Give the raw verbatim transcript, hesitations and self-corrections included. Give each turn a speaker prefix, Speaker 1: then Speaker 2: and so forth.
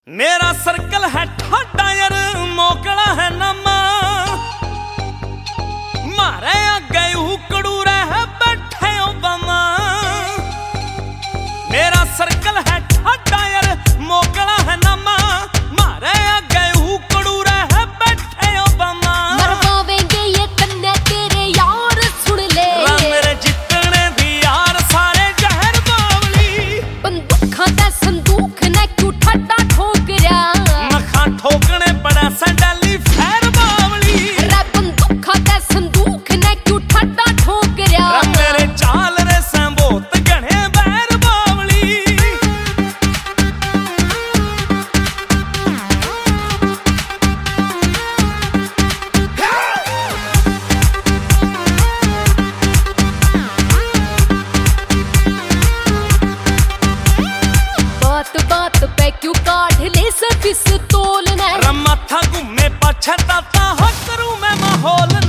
Speaker 1: मेरा सर्कल है ठाडा यार मोकला है नमा मारे आगे उकड़ू रह बैठे ओबामा। मेरा सर्कल है ठाडा यार मोकला है नमा मारे आगे उकड़ू रह बैठे ओबामा।
Speaker 2: मरवावेंगे ये कन्ने तेरे यार सुन ले
Speaker 1: मेरे जितने भी यार सारे जहर बावली।
Speaker 2: बंदूखा दा संदूक ने क्यों ठाडा
Speaker 1: ठोकने पड़ा संडाली फैर बावली।
Speaker 2: रे बंदूखा दा संदूक ने क्यों ठाडा ठोक रहा।
Speaker 1: मेरे चाल रे संबोत गणे बैर बावली।
Speaker 2: बात बात पे क्यों काढ़ ले से पिस्तौल ने।
Speaker 1: माथा घूमे पछताता हो करूं मैं माहौल